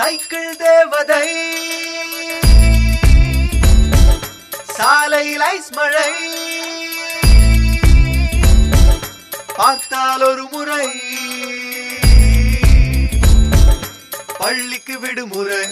Cycle தேவதை சாலையில் ice மழை பார்த்தால் ஒரு முறை பள்ளிக்கு விடுமுறை.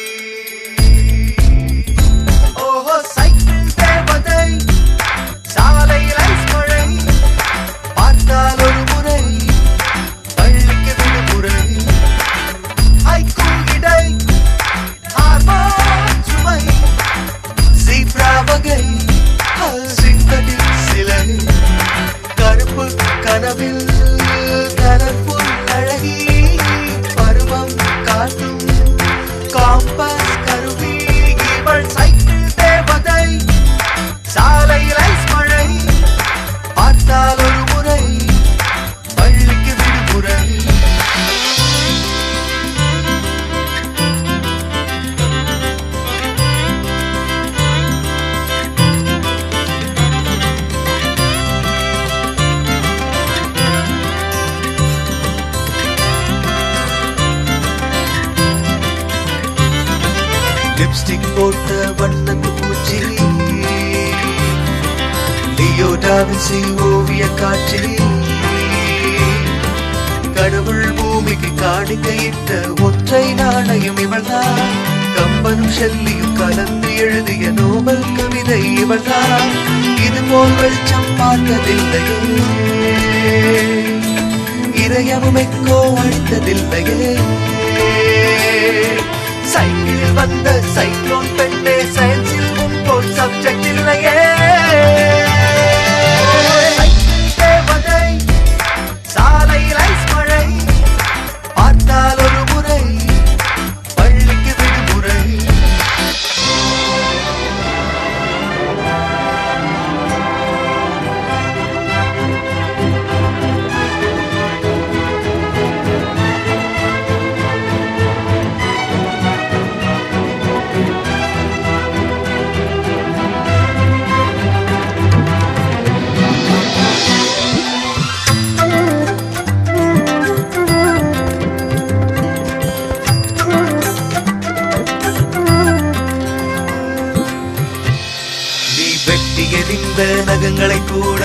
ஓஹோ சைக்கிள் தேவதை சாலையில் ஐஸ் மழை பார்த்தால் ஒரு முறை பள்ளிக்கு விடுமுறை. ஹைக்கூல் இடை ஹார்மோன் சுமை ஜீப்ரா வகை சிந்தடிக் சிலை கருப்பு கனவில் கலர்ஃபுல் அழகி பருவம் காட்டும் காம்பஸ் கருவி. இவள் சைக்கிள் தேவதை சாலையில் ஐஸ் மழை பார்த்தால் ஒரு முறை பள்ளிக்கு விடுமுறை. லிப்ஸ்டிக் போட்ட வண்ணத்து பூச்சி லியோ டாவின்சி ஓவிய காட்சி கடவுள் பூமிக்கு காணிக்கையிட்ட ஒற்றை நாணயம் இவள்தான். கம்பனும் ஷெல்லியும் கலந்து எழுதிய நோபல் கவிதை இவள்தான். இதுபோல் வெளிச்சம் பார்த்ததில்லையே இதயமும் எக்கோ அடித்ததில்லையே. சைக்கிளில் வந்த சைக்ளோன் பெண்ணே சயின்ஸில் முன்போல் சப்ஜெக்ட் இல்லையே. தேவதை சாலையில் ஐஸ் மழை பார்த்தால் ஒரு முறை பள்ளிக்கு விடுமுறை. எரிந்த நகங்களை கூட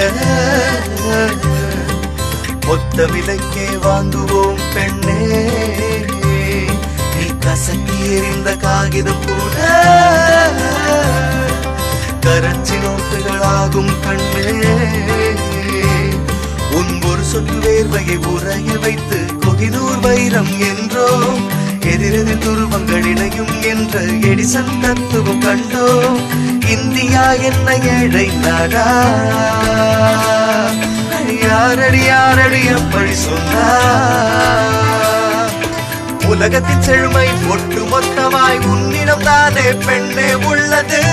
மொத்த விலைக்கே வாங்குவோம் பெண்ணே. நீ கசக்கி எறிந்த காகிதம் கூட கரன்சி நோட்டுகளாகும் கண்ணே. உன் ஒரு சொட்டு வேர்வையை உரைய வைத்து கொகினூர் வைரம் என்றோ எதிரெதிர் துருவங்கள் இணையும் என்ற எடிசன் தத்துவம் கண்டோ. இந்தியா என்ன ஏழை நாடா யாரடி யாரடி எப்படி சொன்னா. உலகத்தின் செழுமை ஒட்டு மொத்தமாய் உன்னிடம் தானே பெண்ணே உள்ளது.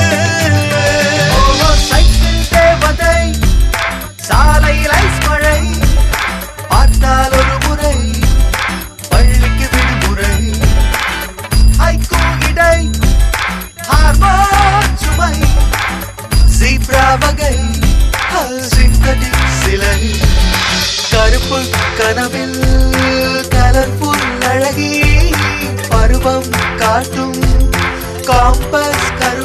சைக்கிள் தேவதை சாலையில் ஐஸ் மழை பார்த்தால் ஒரு முறை பள்ளிக்கு விடுமுறை. ஹைக்கூல் இடை ஹார்மோன் சுமை ஜீப்ரா வகை சிந்தடிக் சிலை கருப்பு கனவில் கலர்ஃபுல் அழகி பருவம் காட்டும் காம்பஸ் கரு